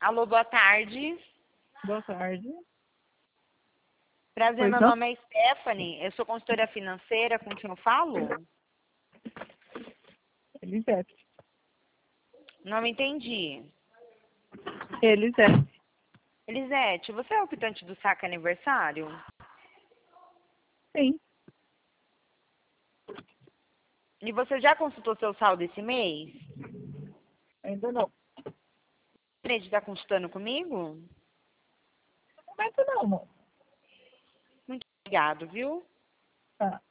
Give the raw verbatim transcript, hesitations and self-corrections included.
Alô, boa tarde. Boa tarde. Prazer, Pois meu não? nome é Stephanie. Eu sou consultora financeira, com quem eu falo? Elisete. Não entendi. Elisete. Elisete, você é o optante do saque aniversário? Sim. E você já consultou seu saldo esse mês? Ainda não. Você está consultando comigo? No momento não, amor. Muito obrigado, viu? Tá.